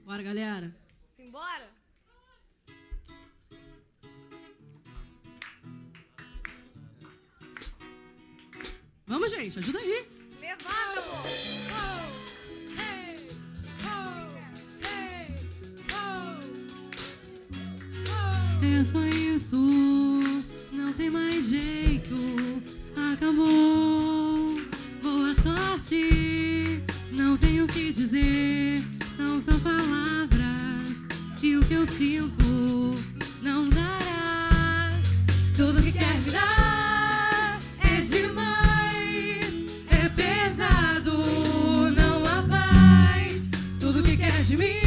Bora, galera. Simbora? Vamos, gente, ajuda aí. Levanta, pô! É só isso, não tem mais jeito, acabou. Boa sorte, não tenho o que dizer, são só palavras e o que eu sinto não dará. Tudo que quer me dar é demais, é pesado, não há paz. Tudo que quer de mim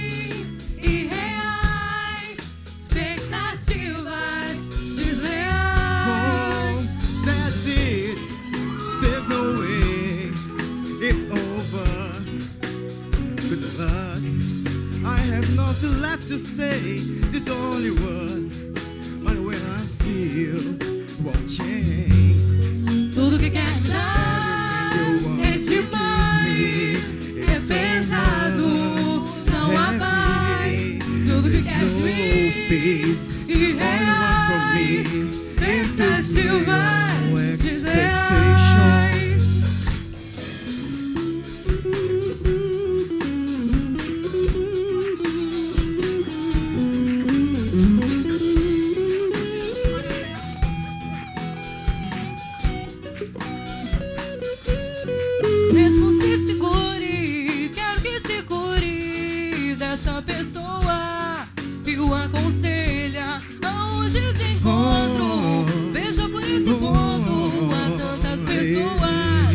left to say this only word, but when I feel won't change. Tudo que quer me dar é demais, é pesado, não há paz. Tudo que quer de mim e reais, expectativas desleais. Mesmo se segure, quero que se cure dessa pessoa que o aconselha a um desencontro. Veja por esse ponto há tantas pessoas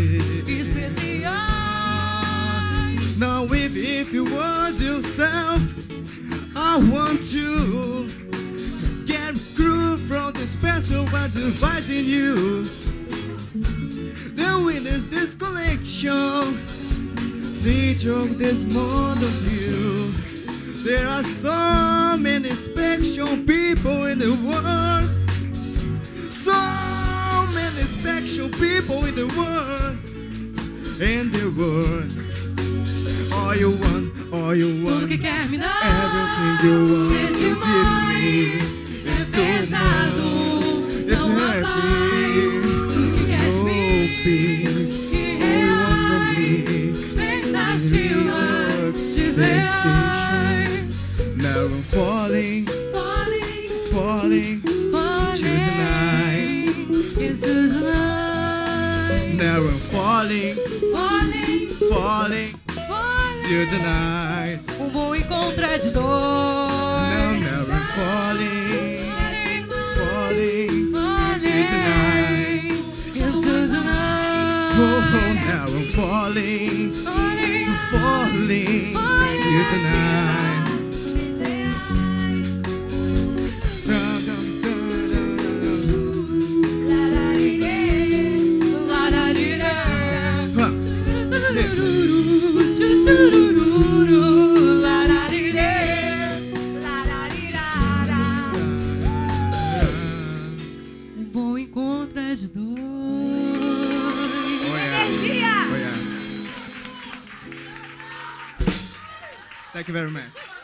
especiais. Now if you want yourself, I want to get through from the special one device in you. The witness this collection, see through this model view. There are so many special people in the world, so many special people in the world, All you want, Tudo que quer me dar everything you want é to give demais, me. é pesado, não há paz. Tudo que quer de mim Peace, e reais, expectativas desleais. Now I'm falling to the night. Into the night. Now I'm falling to the night. Bom encontro é de dor. Now I'm falling to the night. Into the night. Oh, now I'm falling to the night. Bom encontro é de dor. Energia! Thank you very much.